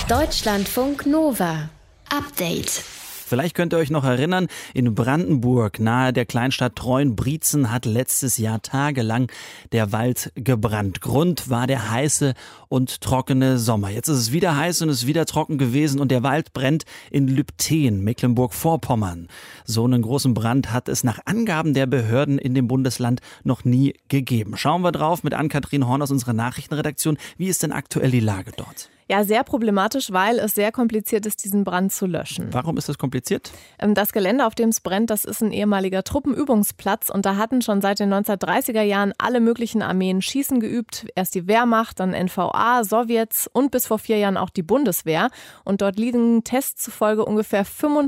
Deutschlandfunk Nova. Update. Vielleicht könnt ihr euch noch erinnern, in Brandenburg, nahe der Kleinstadt Treuenbrietzen, hat letztes Jahr tagelang der Wald gebrannt. Grund war der heiße und trockene Sommer. Jetzt ist es wieder heiß und es ist wieder trocken gewesen und der Wald brennt in Lübtheen, Mecklenburg-Vorpommern. So einen großen Brand hat es nach Angaben der Behörden in dem Bundesland noch nie gegeben. Schauen wir drauf mit Ann-Kathrin Horn aus unserer Nachrichtenredaktion. Wie ist denn aktuell die Lage dort? Ja, sehr problematisch, weil es sehr kompliziert ist, diesen Brand zu löschen. Warum ist das kompliziert? Das Gelände, auf dem es brennt, das ist ein ehemaliger Truppenübungsplatz und da hatten schon seit den 1930er Jahren alle möglichen Armeen Schießen geübt. Erst die Wehrmacht, dann NVA, Sowjets und bis vor 4 Jahren auch die Bundeswehr. Und dort liegen Tests zufolge ungefähr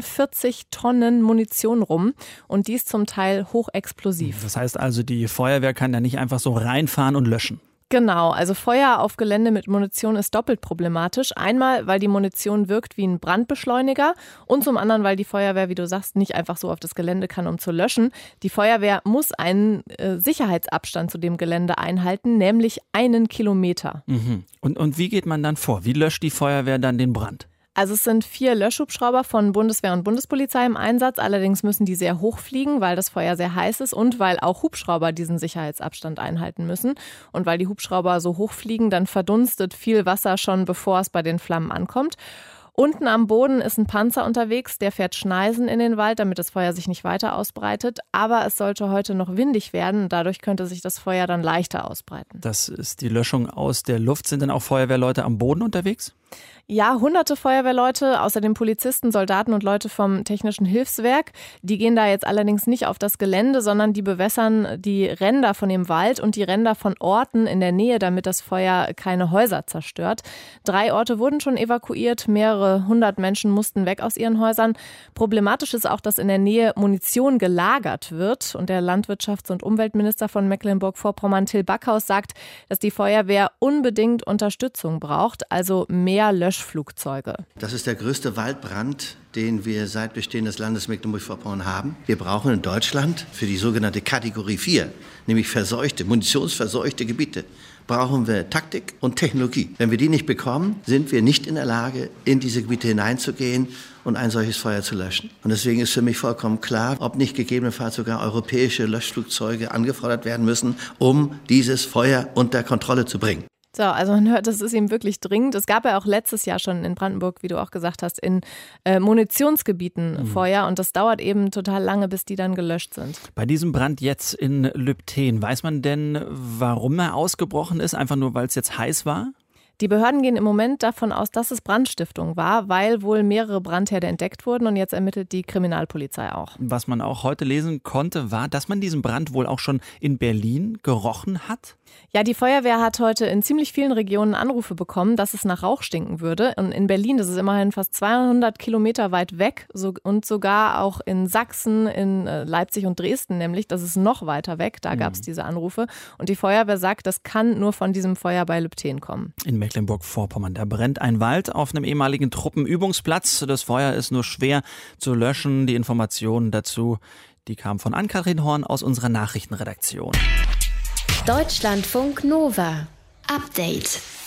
45 Tonnen Munition rum und die ist zum Teil hochexplosiv. Das heißt also, die Feuerwehr kann da nicht einfach so reinfahren und löschen. Genau, also Feuer auf Gelände mit Munition ist doppelt problematisch. Einmal, weil die Munition wirkt wie ein Brandbeschleuniger und zum anderen, weil die Feuerwehr, wie du sagst, nicht einfach so auf das Gelände kann, um zu löschen. Die Feuerwehr muss einen Sicherheitsabstand zu dem Gelände einhalten, nämlich 1 Kilometer. Mhm. Und wie geht man dann vor? Wie löscht die Feuerwehr dann den Brand? Also es sind 4 Löschhubschrauber von Bundeswehr und Bundespolizei im Einsatz. Allerdings müssen die sehr hoch fliegen, weil das Feuer sehr heiß ist und weil auch Hubschrauber diesen Sicherheitsabstand einhalten müssen. Und weil die Hubschrauber so hoch fliegen, dann verdunstet viel Wasser schon, bevor es bei den Flammen ankommt. Unten am Boden ist ein Panzer unterwegs, der fährt Schneisen in den Wald, damit das Feuer sich nicht weiter ausbreitet. Aber es sollte heute noch windig werden, dadurch könnte sich das Feuer dann leichter ausbreiten. Das ist die Löschung aus der Luft. Sind dann auch Feuerwehrleute am Boden unterwegs? Ja, hunderte Feuerwehrleute, außerdem Polizisten, Soldaten und Leute vom Technischen Hilfswerk. Die gehen da jetzt allerdings nicht auf das Gelände, sondern die bewässern die Ränder von dem Wald und die Ränder von Orten in der Nähe, damit das Feuer keine Häuser zerstört. 3 Orte wurden schon evakuiert, mehrere 100 Menschen mussten weg aus ihren Häusern. Problematisch ist auch, dass in der Nähe Munition gelagert wird. Und der Landwirtschafts- und Umweltminister von Mecklenburg-Vorpommern, Till Backhaus, sagt, dass die Feuerwehr unbedingt Unterstützung braucht, also mehr Löschflugzeuge. Das ist der größte Waldbrand, den wir seit Bestehen des Landes Mecklenburg-Vorpommern haben. Wir brauchen in Deutschland für die sogenannte Kategorie 4, nämlich munitionsverseuchte Gebiete, brauchen wir Taktik und Technologie. Wenn wir die nicht bekommen, sind wir nicht in der Lage, in diese Gebiete hineinzugehen und ein solches Feuer zu löschen. Und deswegen ist für mich vollkommen klar, ob nicht gegebenenfalls sogar europäische Löschflugzeuge angefordert werden müssen, um dieses Feuer unter Kontrolle zu bringen. So, also man hört, das ist ihm wirklich dringend. Es gab ja auch letztes Jahr schon in Brandenburg, wie du auch gesagt hast, in Munitionsgebieten Feuer und das dauert eben total lange, bis die dann gelöscht sind. Bei diesem Brand jetzt in Lübtheen, weiß man denn, warum er ausgebrochen ist? Einfach nur, weil es jetzt heiß war? Die Behörden gehen im Moment davon aus, dass es Brandstiftung war, weil wohl mehrere Brandherde entdeckt wurden und jetzt ermittelt die Kriminalpolizei auch. Was man auch heute lesen konnte, war, dass man diesen Brand wohl auch schon in Berlin gerochen hat. Ja, die Feuerwehr hat heute in ziemlich vielen Regionen Anrufe bekommen, dass es nach Rauch stinken würde. Und in Berlin, das ist immerhin fast 200 Kilometer weit weg und sogar auch in Sachsen, in Leipzig und Dresden nämlich, das ist noch weiter weg, da gab es diese Anrufe. Und die Feuerwehr sagt, das kann nur von diesem Feuer bei Lübtheen kommen. In Mecklenburg-Vorpommern, da brennt ein Wald auf einem ehemaligen Truppenübungsplatz. Das Feuer ist nur schwer zu löschen. Die Informationen dazu, die kamen von Ann-Kathrin Horn aus unserer Nachrichtenredaktion. Deutschlandfunk Nova. Update.